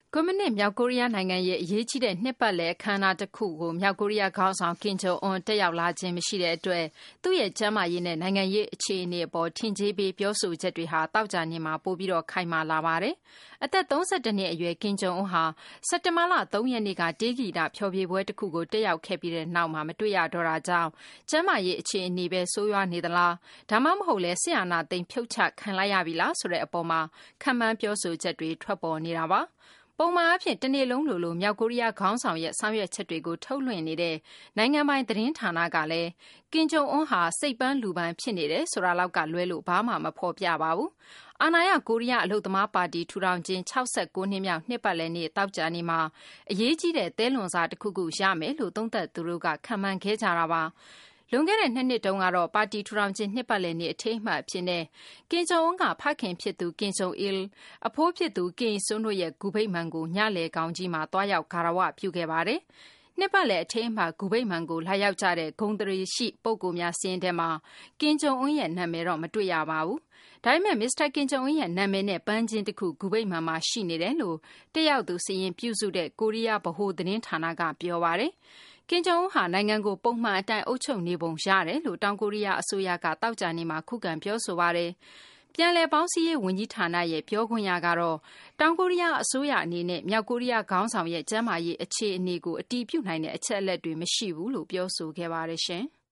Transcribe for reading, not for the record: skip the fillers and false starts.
ကွန်မြူနစ်မြောက်ကိုရီးယားနိုင်ငံရဲ့အရေးကြီးတဲ့နှစ်ပတ်လည်အခမ်းအနားတခုကိုမြောက်ကိုရီးယားခေါင်းဆောင်ကင်ဂျုံအွန်တက်ရောက်လာခြင်းမရှိတဲ့အတွက်သူ့ရဲ့ကျန်းမာရေးနဲ့နိုင်ငံရေးအခြေအနေအပေါ်ထင်ကြေးပေးပြောဆိုချက်တွေဟာသောကြာနေ့မှာပိုပြီးခိုင်မာလာပါတယ်။အသက်32နှစ်အရွယ်ကင်ဂျုံအွန်ဟာစက်တင်ဘာလ3ရက်နေ့ကတေးဂီတဖျော်ဖြေပွဲတခုကိုတက်ရောက်ခဲ့ပြီးတဲ့နောက်မှာမတွေ့ရတော့တာကြောင့်ကျန်းမာရေးအခြေအနေပဲဆိုးရွားနေသလားဒါမှမဟုတ်လဲဆရာနာသိမ်းဖြုတ်ချခံလိုက်ရပြီလားဆိုတဲ့အပေါ်မှာခံမှန်းပြောဆိုချက်တွေထွက်ပေါ်နေတာပါ။ပုံမှန်အားဖြင့်တနေ့လုံးလိုမြောက်ကိုရီးယားခေါင်းဆောင်ရဲ့ဆောင်ရွက်ချက်တွေကိုထုတ်လွှင့်နေတဲ့နိုင်ငံပိုင်သတင်းဌာနကလည်းကင်ဂျုံအွန်ဟာစိတ်ပန်းလူပန်းဖြစ်နေတယ်ဆိုတာလောက်ကလွဲလို့ဘာမှမဖော်ပြပါဘူး။အာဏာရကိုရီးယားအလုပ်သမားပါတီထူထောင်ခြင်း69နှစ်မြောက်နှစ်ပတ်လည်နေ့တောက်ကြနေ့မှာအရေးကြီးတဲ့သဲလွန်စာတစ်ခုခုရမယ်လို့သုံးသပ်သူတို့ကခန့်မှန်းခဲ့ကြတာပါ။လွန်ခဲ့တဲ့2နှစ်တုန်းကတော့ပါတီထူထောင်ခြင်းနှစ်ပတ်လည်နေ့အထိမ်းအမှတ်အဖြစ်နဲ့ကင်ဂျုံအွန်ကဖခင်ဖြစ်သူကင်ဂျုံအီလ်အဖိုးဖြစ်သူကင်ဆွန်းတို့ရဲ့ဂူဗိမ္မာန်ကိုညလည်ကောင်ကြီးမှာတွားရောက်ဂါရဝပြုခဲ့ပါတယ်။နှစ်ပတ်လည်အထိမ်းအမှတ်ဂူဗိမ္မာန်ကိုလာရောက်ကြတဲ့ဂုဏ်သရေရှိပုဂ္ဂိုလ်များစာရင်းထဲမှာကင်ဂျုံအွန်ရဲ့နာမည်တော့မတွေ့ရပါဘူး။ဒါပေမဲ့မစ္စတာကင်ဂျုံအွန်ရဲ့နာမည်နဲ့ပန်းချင်းတစ်ခုဂူဗိမ္မာန်မှာရှိနေတယ်လို့တက်ရောက်သူစာရင်းပြုစုတဲ့ကိုရီးယားဗဟိုသတင်းဌာနကပြောပါတယ်။ကင်ဂျုံအွန်ဟာနိုင်ငံကိုပုံမှန်အတိုင်းအုပ်ချုပ်နေပုံရတယ်လို့တောင်ကိုရီးယားအစိုးရကတောက်ကြနေမှာခုခံပြောဆိုပါတယ်။ပြန်လည်ပေါင်းစည်းရေးဝန်ကြီးဌာနရဲ့ပြောခွင့်ရကတော့တောင်ကိုရီးယားအစိုးရအနေနဲ့မြောက်ကိုရီးယားခေါင်းဆောင်ရဲ့ကျန်းမာရေးအခြေအနေကိုအတည်ပြုနိုင်တဲ့အချက်အလက်တွေမရှိဘူးလို့ပြောဆိုခဲ့ပါတယ်ရှင်။